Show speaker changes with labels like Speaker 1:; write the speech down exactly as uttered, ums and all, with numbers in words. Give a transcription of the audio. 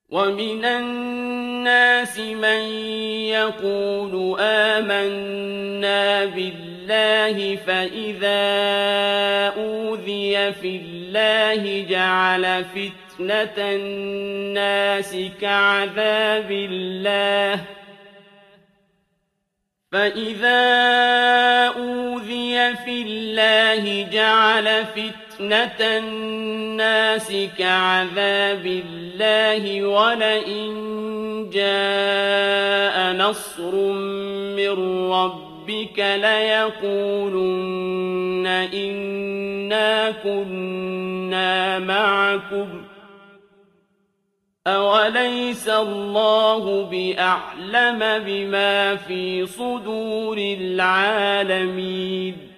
Speaker 1: وَمِنَ النَّاسِ مَن يَقُولُ آمَنَّا بِاللَّهِ فَإِذَا أُوذِيَ فِي اللَّهِ جَعَلَ فِتْنَةَ النَّاسِ كَعَذَابِ اللَّهِ فَإِذَا أُوذِيَ فِي اللَّهِ جَعَلَ فِتْنَةَ النَّاسِ كَعَذَابِ اللَّهِ وَلَئِن جَاءَ نَصْرٌ مِّن رَّبِّكَ لَيَقُولُنَّ إِنَّا كُنَّا مَعَكُمْ ۚ أَوَلَيْسَ اللَّهُ بِأَعْلَمَ بِمَا فِي صُدُورِ الْعَالَمِينَ